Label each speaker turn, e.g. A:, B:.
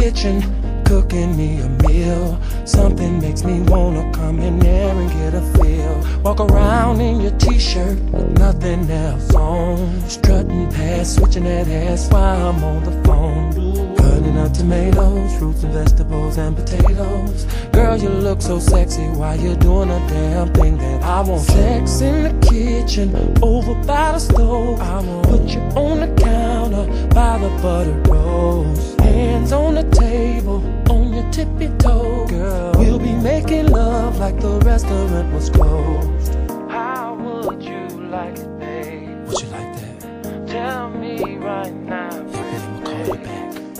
A: kitchen, cooking me a meal. Something makes me wanna come in there and get a feel. Walk around in your t-shirt with nothing else on, strutting past, switching that ass while I'm on the phone. Cutting up tomatoes, fruits and vegetables and potatoes. Girl, you look so sexy while you're doing a damn thing that I want. Sex in the kitchen, over by the stove. I want put you on the counter by the buttered rolls. Hands on the table, on your tippy toe. Girl, we'll be making love like the restaurant was closed.